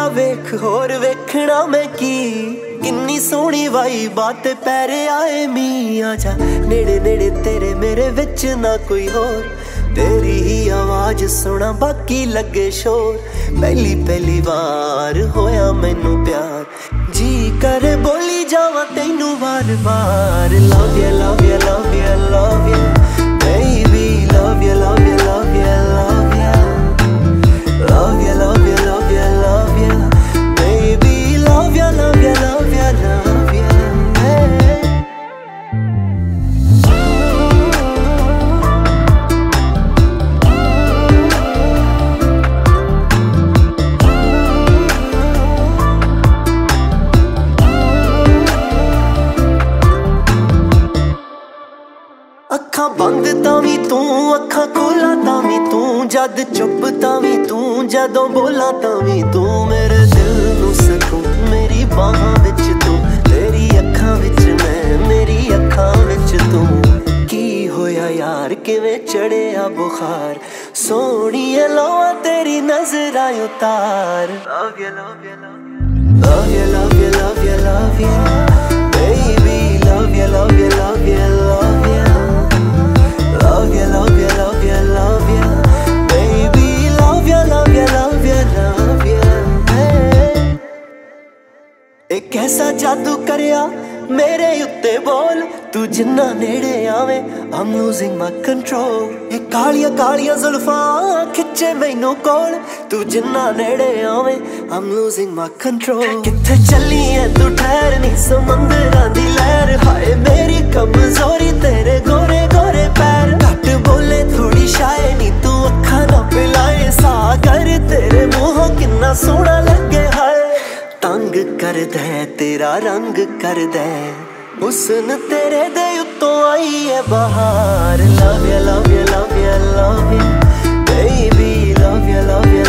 वेख होर वेखना मैं की किन्नी सोहनी वाई बात पैरे आए मी आजा नेड़े नेड़े तेरे मेरे विच ना कोई होर तेरी ही आवाज सुना बाकी लगे शोर पहली पहली बार होया मैनू प्यार जी करे बोली जावा तैनू बार बार love you love you love you love you baby love you love you love you love you love you love you love you love you baby love you love you love you love you hey. अखां बंद तावी तू अखां खोला तावी तू जद चुप तावी तू जदों बोला तावी तू मेरे दिल नू सकून मेरी बाहां विच तू तेरी अखां विच मैं मेरी अखां विच तू की होया यार किवें चढ़िया बुखार सोहणीए लोआ तेरी नजर आयो तार love you love you love you love you love you love you love you baby love you love you love you love you love you, love you, love you, love you baby love you, love you, love you, love you hey. एक ऐसा जादू करिया मेरे उत्ते बोल तू जिन्ना नेड़े आवे I'm losing my control ये कालिया कालिया जुल्फां खिच्चे मैनू कोल तू जिन्ना नेड़े आवे I'm losing my control किथे चली है तू ठहर नी समंदरां दी लहर हाय मेरी कमजोरी तेरे गोरे गोरे पैर घट बोले थोड़ी शायरी तू अखा ना पिलाए सागर तेरे मुंहों किन्ना सोहना लगे हाय तंग कर दे तेरा रंग कर दे हुस्न तेरे दे उत्तों आई है बहार love you love you love you love you baby love you love you